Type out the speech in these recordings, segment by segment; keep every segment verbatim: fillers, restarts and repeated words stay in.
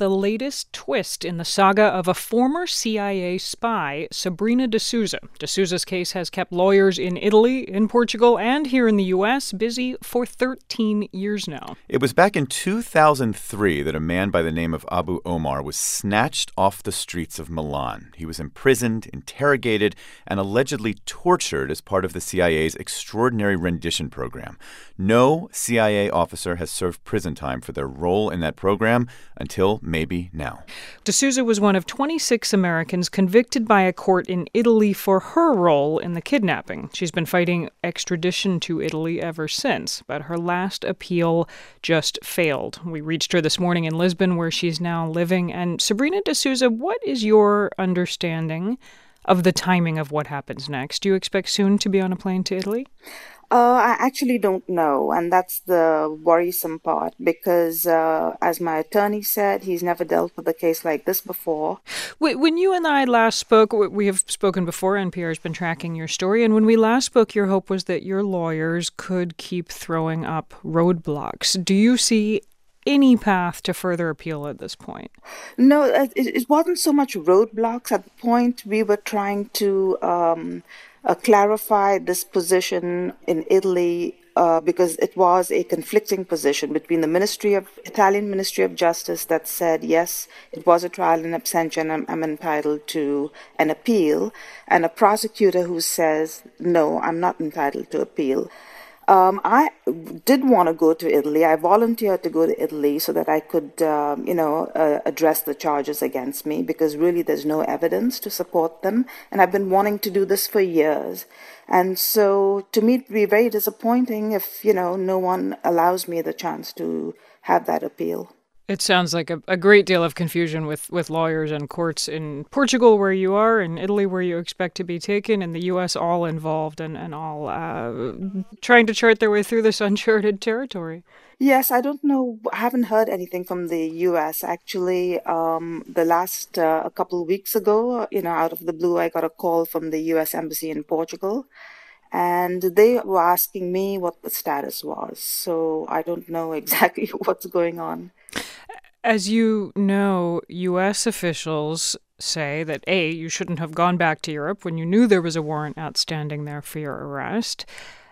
the latest twist in the saga of a former C I A spy, Sabrina de Souza. De Souza's case has kept lawyers in Italy, in Portugal, and here in the U S busy for thirteen years now. It was back in two thousand three that a man by the name of Abu Omar was snatched off the streets of Milan. He was imprisoned, interrogated, and allegedly tortured as part of the C I A's extraordinary rendition program. No C I A officer has served prison time for their role in that program until maybe now. De Souza was one of twenty-six Americans convicted by a court in Italy for her role in the kidnapping. She's been fighting extradition to Italy ever since, but her last appeal just failed. We reached her this morning in Lisbon, where she's now living. And Sabrina de Souza, what is your understanding of the timing of what happens next? Do you expect soon to be on a plane to Italy? Uh, I actually don't know, and that's the worrisome part because, uh, as my attorney said, he's never dealt with a case like this before. When you and I last spoke, we have spoken before, N P R has been tracking your story, and when we last spoke, your hope was that your lawyers could keep throwing up roadblocks. Do you see any path to further appeal at this point? No, it, it wasn't so much roadblocks. At the point, we were trying to um, uh, clarify this position in Italy uh, because it was a conflicting position between the Ministry of Italian Ministry of Justice that said, yes, it was a trial in absentia and I'm, I'm entitled to an appeal, and a prosecutor who says, no, I'm not entitled to appeal. Um, I did want to go to Italy. I volunteered to go to Italy so that I could, um, you know, uh, address the charges against me because really there's no evidence to support them. And I've been wanting to do this for years. And so to me, it would be very disappointing if, you know, no one allows me the chance to have that appeal. It sounds like a, a great deal of confusion with, with lawyers and courts in Portugal, where you are, in Italy, where you expect to be taken, in the U S, all involved and, and all uh, trying to chart their way through this uncharted territory. Yes, I don't know. I haven't heard anything from the U S. Actually, um, the last uh, a couple of weeks ago, you know, out of the blue, I got a call from the U S Embassy in Portugal. And they were asking me what the status was. So I don't know exactly what's going on. As you know, U S officials say that, A, you shouldn't have gone back to Europe when you knew there was a warrant outstanding there for your arrest,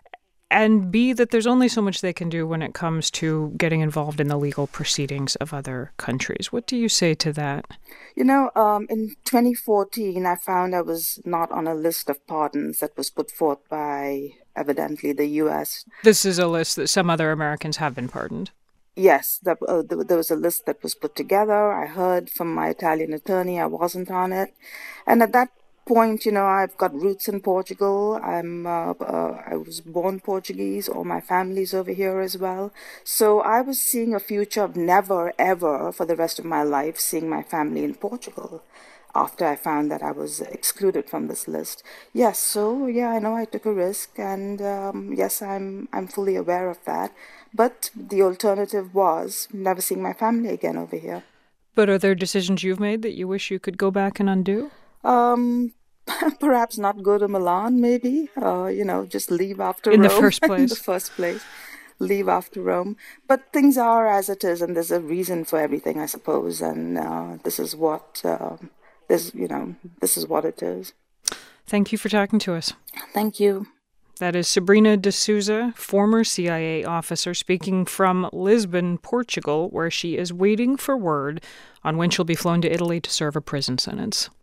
and B, that there's only so much they can do when it comes to getting involved in the legal proceedings of other countries. What do you say to that? You know, um, in twenty fourteen, I found I was not on a list of pardons that was put forth by, evidently, the U S. This is a list that some other Americans have been pardoned. Yes, the, uh, the, there was a list that was put together. I heard from my Italian attorney I wasn't on it. And at that point, you know, I've got roots in Portugal. I'm, uh, uh, I was born Portuguese. All my family's over here as well. So I was seeing a future of never, ever, for the rest of my life, seeing my family in Portugal after I found that I was excluded from this list. Yes, so, yeah, I know I took a risk, and um, yes, I'm I'm fully aware of that. But the alternative was never seeing my family again over here. But are there decisions you've made that you wish you could go back and undo? Um, perhaps not go to Milan, maybe. Uh, you know, just leave after In Rome. the first place. In the first place. Leave after Rome. But things are as it is, and there's a reason for everything, I suppose. And uh, this is what, uh, this, you know, this is what it is. Thank you for talking to us. Thank you. That is Sabrina de Souza, former C I A officer, speaking from Lisbon, Portugal, where she is waiting for word on when she'll be flown to Italy to serve a prison sentence.